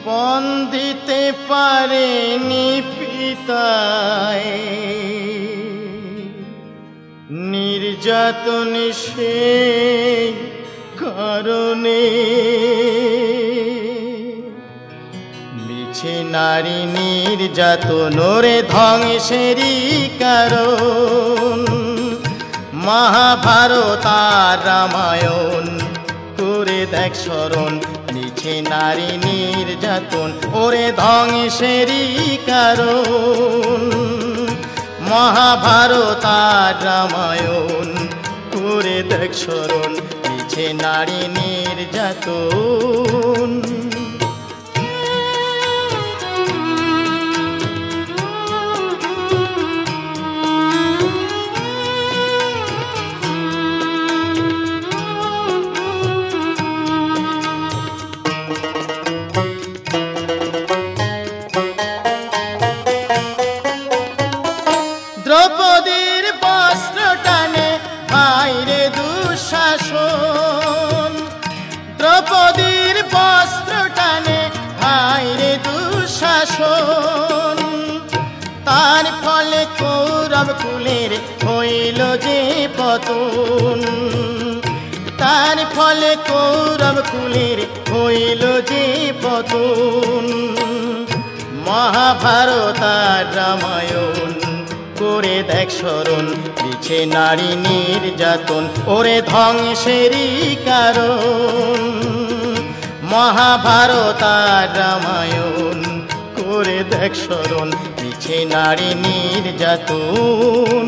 পণ দিতে পারেনি পিতায়, নির্যাতন সেই কারণে। মিছে নারী নির্যাতন ওরে ধ্বংসেরই কারণ। মহাভারত আর রামায়ণ করে দেখ স্মরণ, মিছে নারী নির্যাতন ওরে ধ্বংসেরই কারণ। মহাভারত আর রামায়ণ করে দেখ স্মরণ, মিছে নারী নির্যাতন। দ্রৌপদীর বস্ত্র টানে ভাইরে দুঃশাসন, দ্রৌপদীর বস্ত্র টানে ভাইরে দুঃশাসন। তার ফলে কৌরব কুলের হইল যে পতন, তার ফলে কৌরব কুলের হইল যে পতন। মহাভারত আর রামায়ণ করে দেখ স্মরণ, মিছে নারী নির্যাতন ওরে ধ্বংসেরই কারণ। মহাভারত আর রামায়ণ করে দেখ স্মরণ, মিছে নারী নির্যাতন।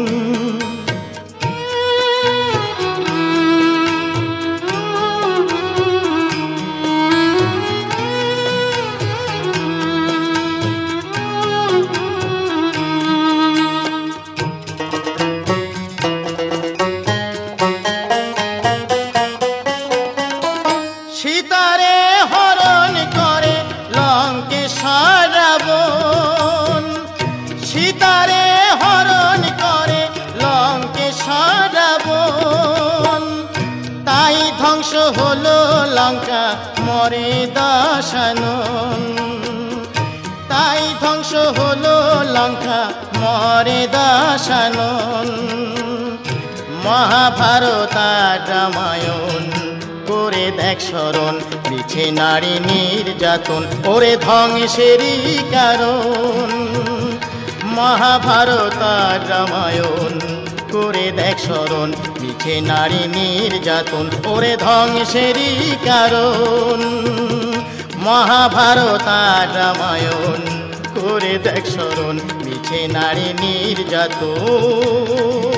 সীতারে হরণ করে লঙ্কেশ্বর রাবণ, সীতারে হরণ করে লঙ্কেশ্বর রাবণ। তাই ধ্বংস হলো লঙ্কা মরে দশানন, তাই ধ্বংস হলো লঙ্কা মরে দশানন। মহাভারত আর রামায়ণ করে দেখ স্মরণ, মিছে নারী নির্যাতন ওরে ধ্বংসেরই কারণ। মহাভারত আর রামায়ণ করে দেখ স্মরণ, মিছে নারী নির্যাতন ওরে ধ্বংসেরই কারণ। মহাভারত আর রামায়ণ করে দেখ স্মরণ, মিছে নারী নির্যাতন।